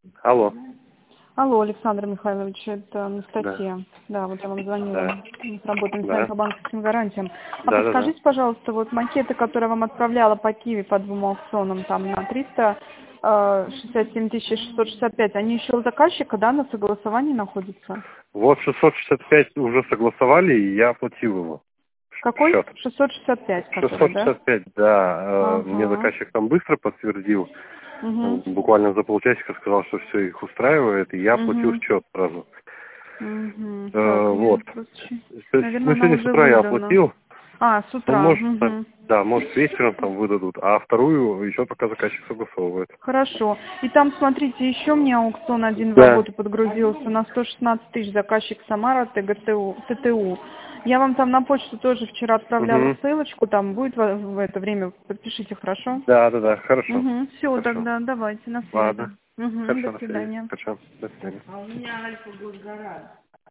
Алло. Алло, Александр Михайлович, это Да. Анастасия. Да, вот я вам звонила. Да. Мы работаем с вами Да. по банковским гарантиям. А Да, да, да. подскажите, пожалуйста, вот макеты, которые я вам отправляла по Киеве по двум аукционам, там на 367 665, они еще у заказчика, да, на согласовании находятся? Вот 665 уже согласовали, и я оплатил его. Какой? Счет. 665, который, да? 665, да. Мне Ага. заказчик там быстро подтвердил. Угу. Буквально за полчасика сказал, что все их устраивает, и я оплатил Угу. счет сразу. Угу. Так, Вот. я просто... Ну, Наверное, она сегодня с уже утра я выдана. оплатил. А, с Ну, утра. может, Угу. да, может, вечером там выдадут, а вторую еще пока заказчик согласовывает. Хорошо. И там, смотрите, еще мне аукцион один в Да. работу подгрузился на 116 тысяч, заказчик Самара, ТТУ. Я вам там на почту тоже вчера отправляла Угу. ссылочку, там будет в это время, подпишите, хорошо? Да, да, да, хорошо. Угу. Все, Хорошо. тогда давайте, на связи. Ладно. Угу. Хорошо, До на связи. свидания. Хорошо. До свидания. А у меня Альфа будет гора.